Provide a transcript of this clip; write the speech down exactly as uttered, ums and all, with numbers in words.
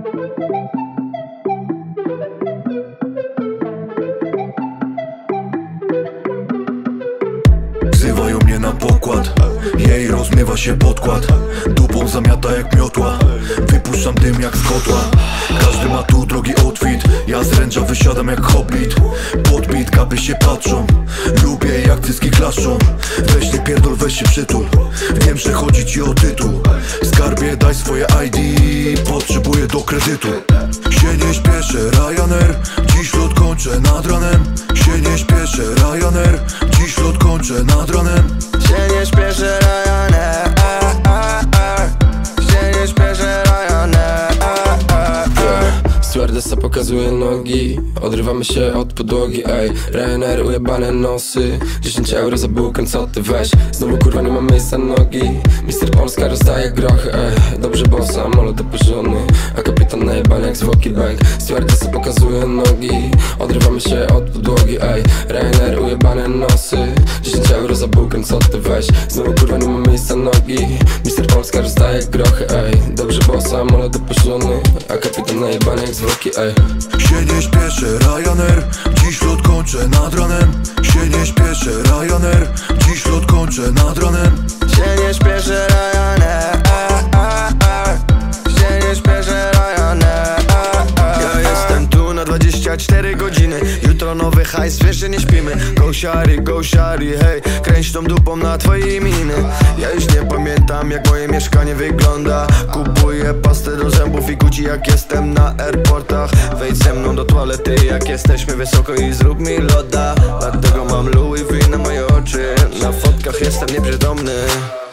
Wzywają mnie na pokład, jej rozmywa się podkład. Dupą zamiata jak miotła, wypuszczam dym jak z kotła. Każdy ma tu drogi outfit, ja z ręcza wysiadam jak hobbit. Podbit, kapy się patrzą, lubię jak cycki klaszczą. Weź nie pierdol, weź się przytul, wiem, że chodzi ci o tytuł. Skarbie, daj swoje I D, potrzebuję do kredytu. Się nie śpieszę, Ryanair, dziś lot kończę nad ranem. Się nie śpieszę, Ryanair, dziś lot kończę nad ranem. Się nie śpieszę, Ryanair, się nie śpieszę, Ryanair. Stewardessa pokazuje nogi, odrywamy się od podłogi, ej. Ryanair, ujebane nosy, dziesięć euro za bułkę, co ty weź. Znowu kurwa nie ma miejsca nogi, mister Polska rozdaje grochy, ej. Dobrze, bo samolot opożony, a kapitan najebany jak zwłoki bank. Stewardessa pokazuje nogi, odrywamy się od podłogi, ej. Ryanair, ujebane nosy, dziesięć euro za bułkę, co ty weź. Znowu kurwa nie ma miejsca nogi, mister Polska rozdaje grochy, ej. Dobrze, bo samolot opożony, a kapitan najebany jak zwłoki, ej. Się nie śpieszę, Ryanair, dziś lot kończę nad ranem. Się nie śpieszę, Ryanair, dziś lot kończę nad ranem. Się nie śpieszę, Ryanair, się nie śpieszę, Ryanair. Ja jestem tu na dwadzieścia cztery godziny, jutro nowy hajs, wiesz, że nie śpimy. Go shari, go shari, hej, kręć tą dupą na twojej miny. Ja już nie pamiętam, jak moje mieszkanie wygląda. Kupuję pastę do zębów i Gucci, jak jestem na airportach. Wejdź ze mną do toalety, jak jesteśmy wysoko, i zrób mi loda. Dlatego mam Louis V na moje oczy, na fotkach jestem nieprzytomny.